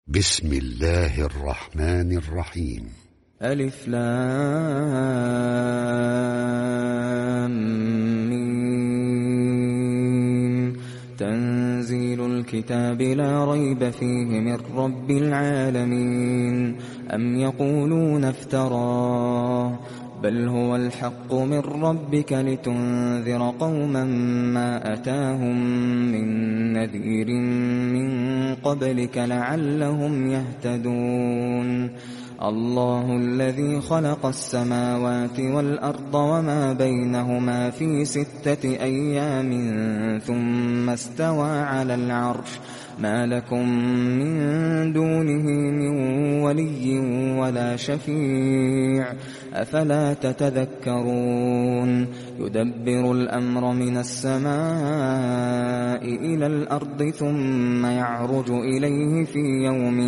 بسم الله الرحمن الرحيم. ألف لام ميم. تنزيل الكتاب لا ريب فيه من رب العالمين. أم يقولون افتراه بل هو الحق من ربك لتنذر قوما ما أتاهم من نذير من قبلك لعلهم يهتدون. الله الذي خلق السماوات والأرض وما بينهما في 6 أيام ثم استوى على العرش. ما لكم من دونه من ولي ولا شفيع أفلا تتذكرون. يدبر الأمر من السماء إلى الأرض ثم يعرج إليه في يوم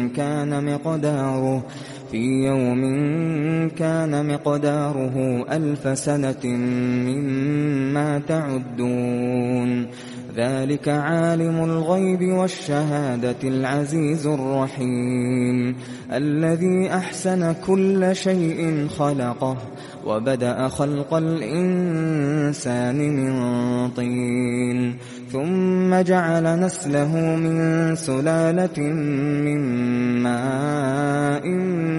كان مقداره 1000 سنة مما تعدون. ذلك عالم الغيب والشهادة العزيز الرحيم الذي أحسن كل شيء خلقه وبدأ خلق الإنسان من طين ثم جعل نسله من سلالة من ماء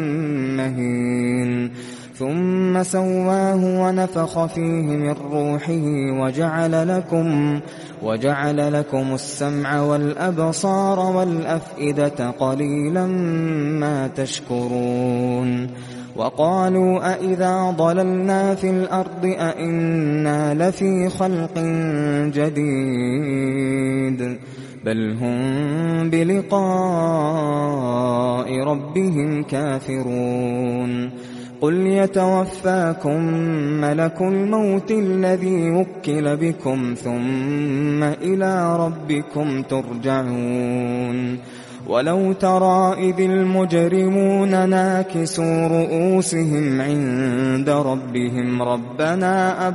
مهين ثم سواه ونفخ فيه من روحه وجعل لكم السمع والأبصار والأفئدة قليلا ما تشكرون. وقالوا أإذا ضللنا في الأرض أإنا لفي خلق جديد بل هم بلقاء ربهم كافرون. قل يتوفاكم ملك الموت الذي وكل بكم ثم إلى ربكم ترجعون. ولو ترى إذ المجرمون ناكسوا رؤوسهم عند ربهم ربنا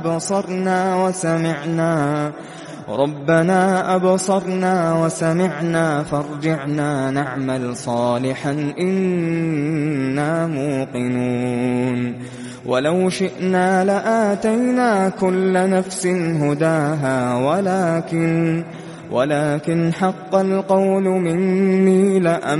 أبصرنا وسمعنا فارجعنا نعمل صالحا إنا موقنون. ولو شئنا لآتينا كل نفس هداها ولكن حق القول مني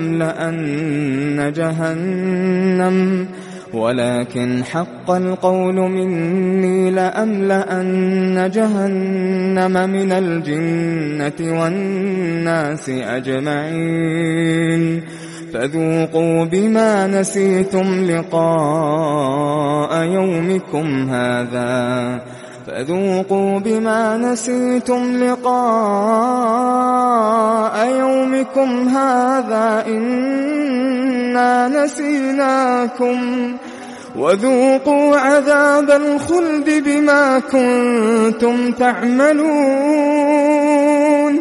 لأملأن جهنم من الجنة والناس أجمعين. فذوقوا بما نسيتم لقاء يومكم هذا إنا نسيناكم وذوقوا عذاب الخلد بما كنتم تعملون.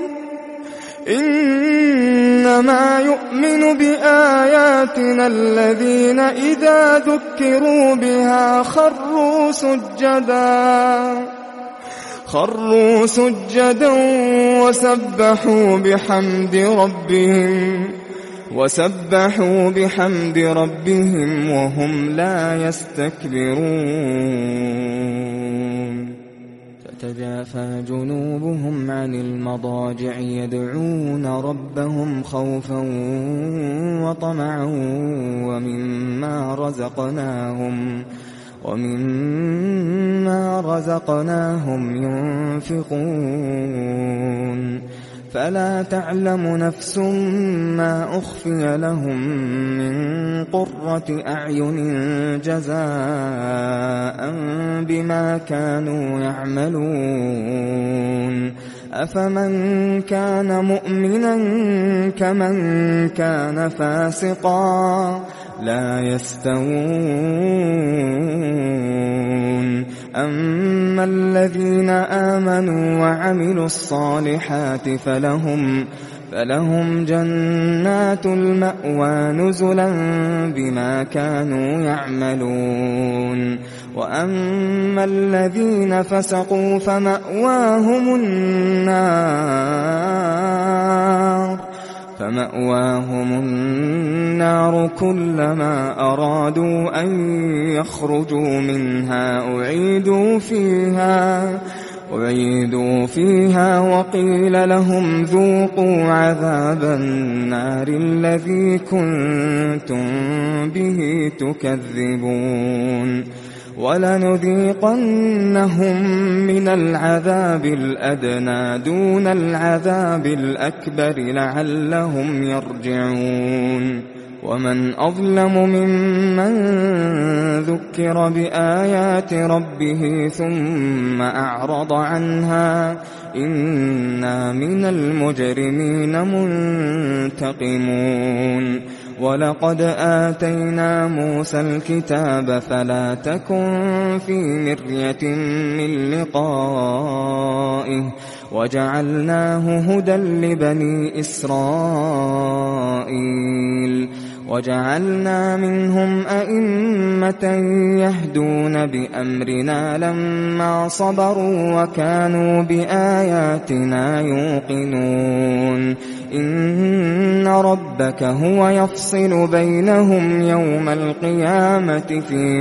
إنما يؤمن بآياتنا الذين إذا ذكروا بها خروا سجدا وسبحوا بحمد ربهم وهم لا يستكبرون. تتجافى جنوبهم عن المضاجع يدعون ربهم خوفا وطمعا ومما رزقناهم ينفقون. فلا تعلم نفس ما أخفي لهم من قرة أعين جزاء بما كانوا يعملون. أفمن كان مؤمنا كمن كان فاسقا لا يستوون. أما الذين آمنوا وعملوا الصالحات فلهم جنات المأوى نزلا بما كانوا يعملون. وأما الذين فسقوا فمأواهم النار فمأواهم النار كلما أرادوا أن يخرجوا منها أعيدوا فيها وقيل لهم ذوقوا عذاب النار الذي كنتم به تكذبون ولنذيقنهم من العذاب الأدنى دون العذاب الأكبر لعلهم يرجعون ومن أظلم ممن ذكر بآيات ربه ثم أعرض عنها إنا من المجرمين منتقمون ولقد آتينا موسى الكتاب فلا تكن في مرية من لقائه وجعلناه هدى لبني إسرائيل وجعلنا منهم أئمة يهدون بأمرنا لما صبروا وكانوا بآياتنا يوقنون إن ربك هو يفصل بينهم يوم القيامة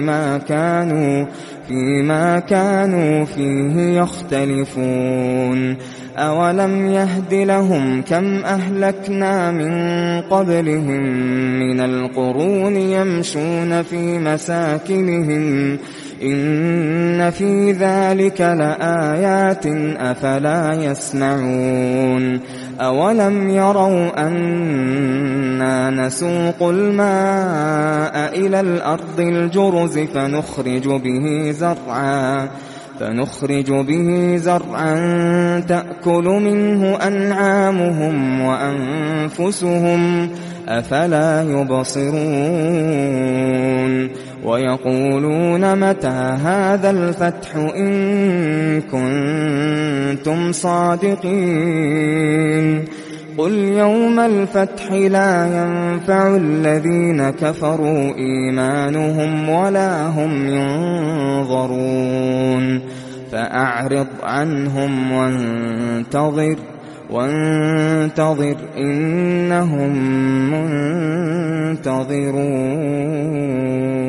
فيما كانوا فيه يختلفون أولم يهد لهم كم أهلكنا من قبلهم من القرون يمشون في مساكنهم إن في ذلك لآيات أفلا يسمعون أولم يروا أننا نسوق الماء إلى الأرض الجرز فنخرج به زرعا تأكل منه أنعامهم وأنفسهم أفلا يبصرون ويقولون متى هذا الفتح إن كنتم صادقين قل يوم الفتح لا ينفع الذين كفروا إيمانهم ولا هم ينظرون فأعرض عنهم وانتظر إنهم منتظرون